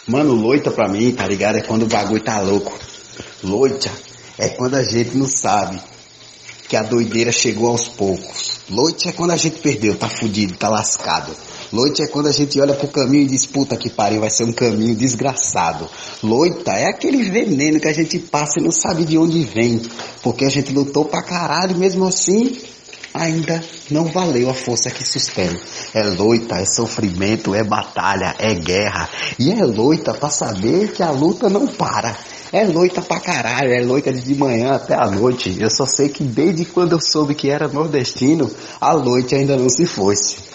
Mano, loita pra mim, tá ligado? É quando o bagulho tá louco. Loita é quando a gente não sabe que a doideira chegou aos poucos. Loite é quando a gente perdeu, tá fudido, tá lascado. Loite é quando a gente olha pro caminho e diz, puta que pariu, vai ser um caminho desgraçado. Loita é aquele veneno que a gente passa e não sabe de onde vem. Porque a gente lutou pra caralho e mesmo assim ainda não valeu a força que sustém. É loita, é sofrimento, é batalha, é guerra. E é loita pra saber que a luta não para. É loita pra caralho, é loita de manhã até a noite. Eu só sei que desde quando eu soube que era nordestino, a noite ainda não se fosse.